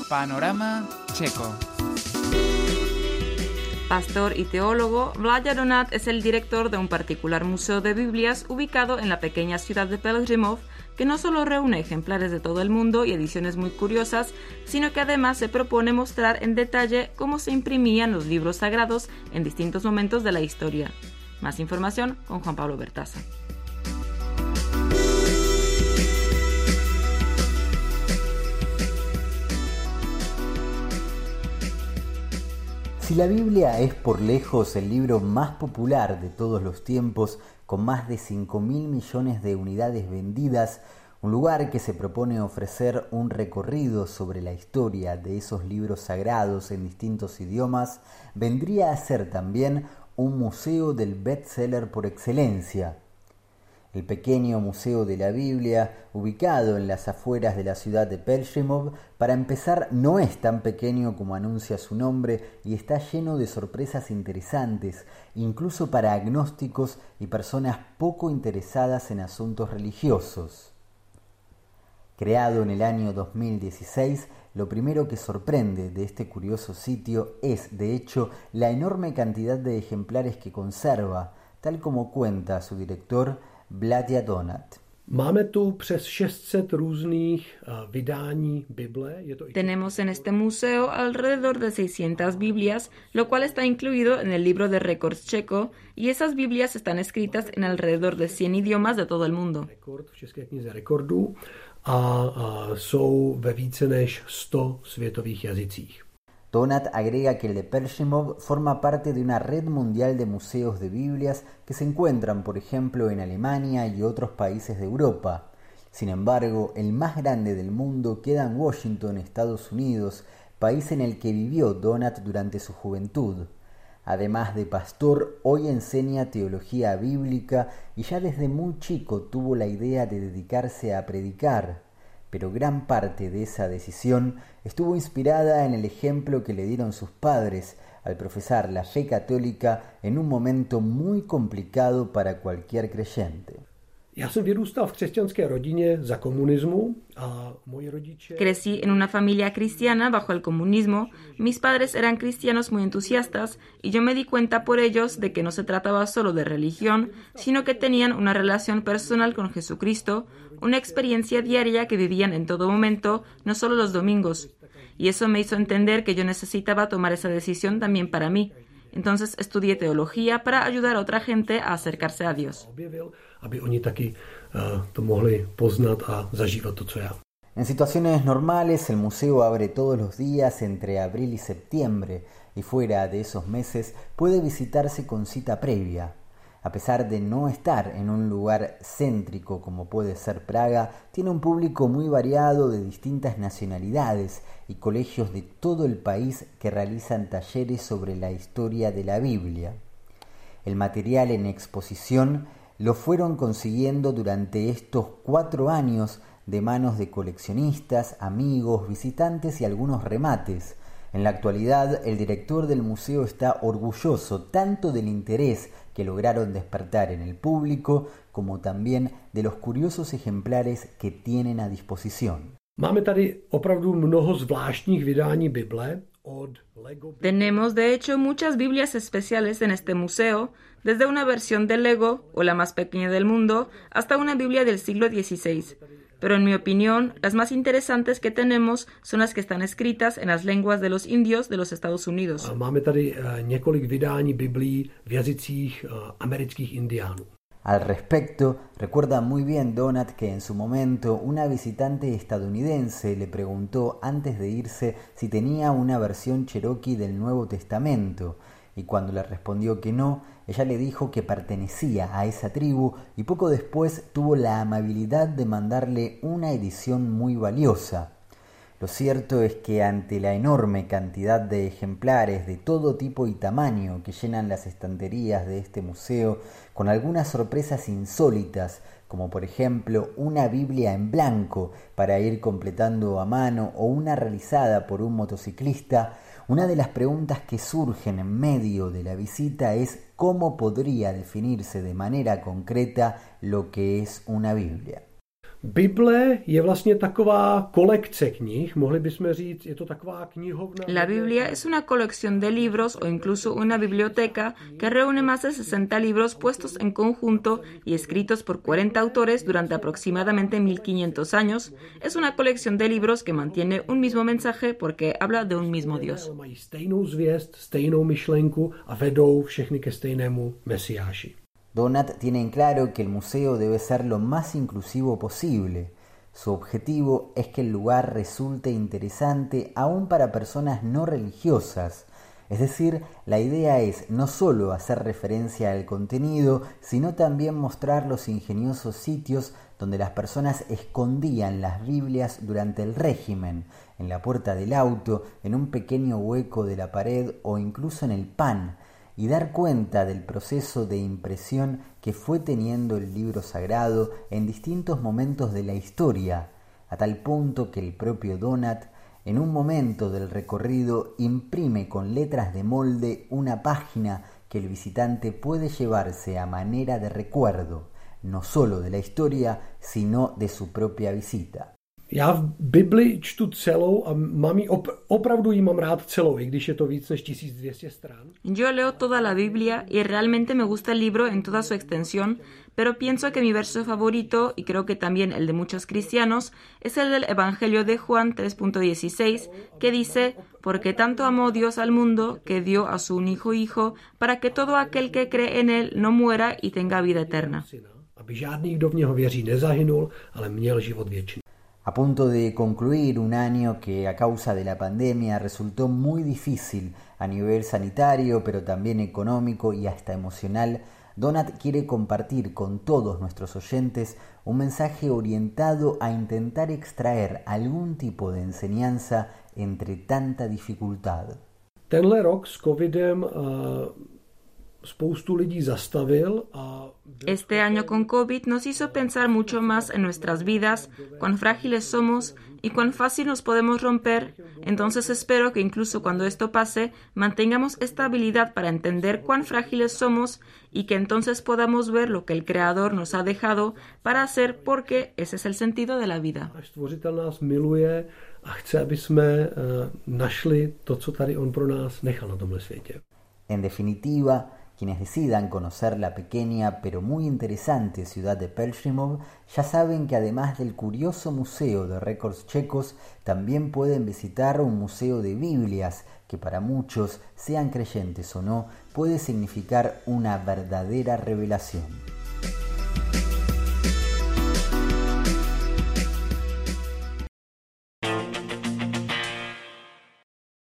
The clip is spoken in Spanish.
Panorama Checo. Pastor y teólogo, Vláďa Donát es el director de un particular museo de Biblias ubicado en la pequeña ciudad de Pelhřimov, que no solo reúne ejemplares de todo el mundo y ediciones muy curiosas, sino que además se propone mostrar en detalle cómo se imprimían los libros sagrados en distintos momentos de la historia. Más información con Juan Pablo Bertaza. Si la Biblia es por lejos el libro más popular de todos los tiempos, con más de 5.000 millones de unidades vendidas, un lugar que se propone ofrecer un recorrido sobre la historia de esos libros sagrados en distintos idiomas, vendría a ser también un museo del bestseller por excelencia. El pequeño Museo de la Biblia, ubicado en las afueras de la ciudad de Pelhřimov, para empezar no es tan pequeño como anuncia su nombre y está lleno de sorpresas interesantes, incluso para agnósticos y personas poco interesadas en asuntos religiosos. Creado en el año 2016, lo primero que sorprende de este curioso sitio es, de hecho, la enorme cantidad de ejemplares que conserva, tal como cuenta su director, Vláďa Donát. Máme tu přes 600 různých vydání Bible. Tenemos en este museo alrededor de 600 Biblias, lo cual está incluido en el libro de récords checo, y esas Biblias están escritas en alrededor de 100 idiomas de todo el mundo. V České knize rekordů a jsou ve více než 100 světových jazycích. Donát agrega que el de Pelhřimov forma parte de una red mundial de museos de Biblias que se encuentran, por ejemplo, en Alemania y otros países de Europa. Sin embargo, el más grande del mundo queda en Washington, Estados Unidos, país en el que vivió Donát durante su juventud. Además de pastor, hoy enseña teología bíblica y ya desde muy chico tuvo la idea de dedicarse a predicar. Pero gran parte de esa decisión estuvo inspirada en el ejemplo que le dieron sus padres al profesar la fe católica en un momento muy complicado para cualquier creyente. Já jsem vyrůstal v křesťanské rodině za komunismu a moji rodiče... Crecí en una familia cristiana bajo el comunismo. Mis padres eran cristianos muy entusiastas y yo me di cuenta por ellos de que no se trataba solo de religión, sino que tenían una relación personal con Jesucristo, una experiencia diaria que vivían en todo momento, no solo los domingos. Y eso me hizo entender que yo necesitaba tomar esa decisión también para mí. Entonces estudié teología para ayudar a otra gente a acercarse a Dios. Aby oni taky to mohli poznat a zažívat to, co já. En situaciones normales, el museo abre todos los días entre abril y septiembre, y fuera de esos meses puede visitarse con cita previa. A pesar de no estar en un lugar céntrico como puede ser Praga, tiene un público muy variado de distintas nacionalidades y colegios de todo el país que realizan talleres sobre la historia de la Biblia. El material en exposición lo fueron consiguiendo durante estos 4 años de manos de coleccionistas, amigos, visitantes y algunos remates. En la actualidad, el director del museo está orgulloso tanto del interés que lograron despertar en el público, como también de los curiosos ejemplares que tienen a disposición. Máme tady opravdu mnoho zvláštních vydání Bible. Tenemos de hecho muchas Biblias especiales en este museo, desde una versión de Lego, o la más pequeña del mundo, hasta una Biblia del siglo XVI. Pero en mi opinión, las más interesantes que tenemos son las que están escritas en las lenguas de los indios de los Estados Unidos. Máme tady několik vydání Biblií v jazycích amerických indiánů. Al respecto, recuerda muy bien Donát que en su momento una visitante estadounidense le preguntó antes de irse si tenía una versión cherokee del Nuevo Testamento, y cuando le respondió que no, ella le dijo que pertenecía a esa tribu y poco después tuvo la amabilidad de mandarle una edición muy valiosa. Lo cierto es que ante la enorme cantidad de ejemplares de todo tipo y tamaño que llenan las estanterías de este museo, con algunas sorpresas insólitas, como por ejemplo una Biblia en blanco para ir completando a mano o una realizada por un motociclista, una de las preguntas que surgen en medio de la visita es cómo podría definirse de manera concreta lo que es una Biblia. Bible je vlastně taková kolekce knih, mohli bychom říct, je to taková knihovna. La Biblia es una colección de libros o incluso una biblioteca que reúne más de 60 libros puestos en conjunto y escritos por 40 autores durante aproximadamente 1500 años. Es una colección de libros que mantiene un mismo mensaje porque habla de un mismo Dios. Mají stejnou zvěst, stejnou myšlenku a vedou všechny ke stejnému Mesiáši. Donat tiene en claro que el museo debe ser lo más inclusivo posible. Su objetivo es que el lugar resulte interesante aún para personas no religiosas. Es decir, la idea es no solo hacer referencia al contenido, sino también mostrar los ingeniosos sitios donde las personas escondían las Biblias durante el régimen, en la puerta del auto, en un pequeño hueco de la pared o incluso en el pan, y dar cuenta del proceso de impresión que fue teniendo el libro sagrado en distintos momentos de la historia, a tal punto que el propio Donat, en un momento del recorrido, imprime con letras de molde una página que el visitante puede llevarse a manera de recuerdo, no solo de la historia, sino de su propia visita. Já v Bibli čtu celou a opravdu ji mám rád celou, i když je to víc než 1200 stran. Yo leo toda la Biblia y realmente me gusta el libro en toda su extensión, pero pienso que mi verso favorito, y creo que también el de muchos cristianos, es el del Evangelio de Juan 3.16, que dice: porque tanto amó Dios al mundo que dio a su único Hijo, para que todo aquel que cree en él no muera y tenga vida eterna. Aby žádný, kdo v něho věří, nezahynul, ale měl život věčný. A punto de concluir un año que a causa de la pandemia resultó muy difícil a nivel sanitario, pero también económico y hasta emocional, Donat quiere compartir con todos nuestros oyentes un mensaje orientado a intentar extraer algún tipo de enseñanza entre tanta dificultad. Tenhle rok s covidem spoustu lidí zastavil a... Este año con COVID nos hizo pensar mucho más en nuestras vidas, cuán frágiles somos y cuán fácil nos podemos romper. Entonces espero que incluso cuando esto pase, mantengamos esta habilidad para entender cuán frágiles somos y que entonces podamos ver lo que el Creador nos ha dejado para hacer, porque ese es el sentido de la vida. Náš Stvořitel nás miluje a chce, aby jsme našli to, co tady on pro nás nechal na tomhle světě. En definitiva, quienes decidan conocer la pequeña pero muy interesante ciudad de Pelhřimov ya saben que además del curioso museo de récords checos, también pueden visitar un museo de Biblias que para muchos, sean creyentes o no, puede significar una verdadera revelación.